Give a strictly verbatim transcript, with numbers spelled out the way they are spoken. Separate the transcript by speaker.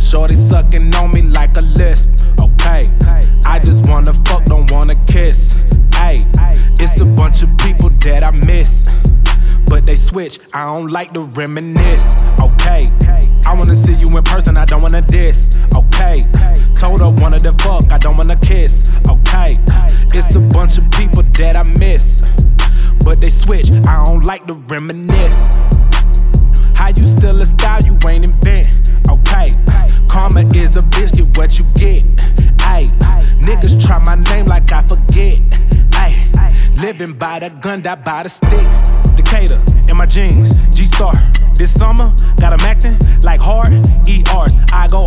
Speaker 1: Shorty sucking on me like a lisp. Okay, I just wanna fuck, don't wanna kiss. Ayy, it's a bunch of people that I miss, but they switch, I don't like to reminisce. Okay, I wanna see you in person, I don't wanna diss. Okay, told her wanted to fuck, I don't wanna kiss. Okay, it's a bunch of people that I miss, but they switch, I don't like to reminisce. How you still a style you ain't invent? Okay, karma is a bitch, get what you get. Ayy, niggas try my name like I forget. Ayy, living by the gun, die by the stick. Decatur in my jeans, G-Star. This summer, got 'em acting like hard E Rs. I go